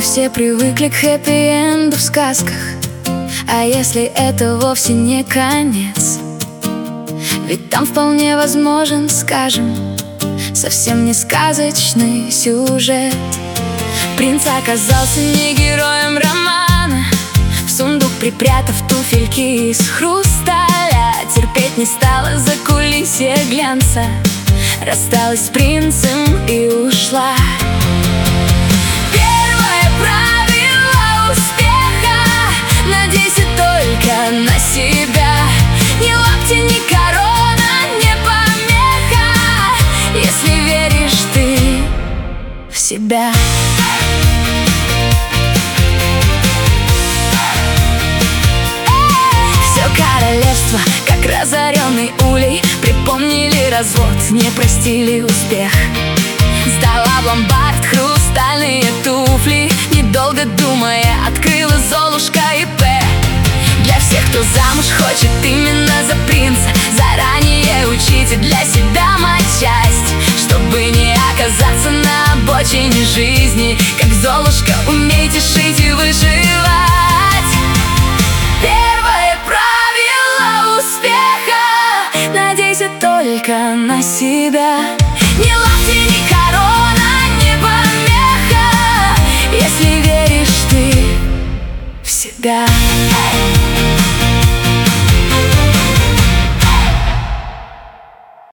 все привыкли к хэппи-энду в сказках. А если это вовсе не конец? Ведь там вполне возможен, скажем, совсем не сказочный сюжет. Принц оказался не героем романа, в сундук припрятав туфельки из хрусталя. Терпеть не стала закулисье глянца, рассталась с принцем и ушла. Первое правило успеха: надейся только на себя. Ни локти, ни корона, не помеха, если веришь ты в себя. Все королевство, как разоренный улей, припомнили развод, не простили успех. Сдала в ломбард хрустальные туфли, недолго думая, открыла Золушка ИП. Для всех, кто замуж хочет именно за принца, заранее учите для себя матчасть, чтобы не оказаться на обочине жизни. Как Золушка умейте шить и выживать. Первое правило успеха: надейся только на себя. Ни локти, ни корона, не помеха, если веришь ты в себя.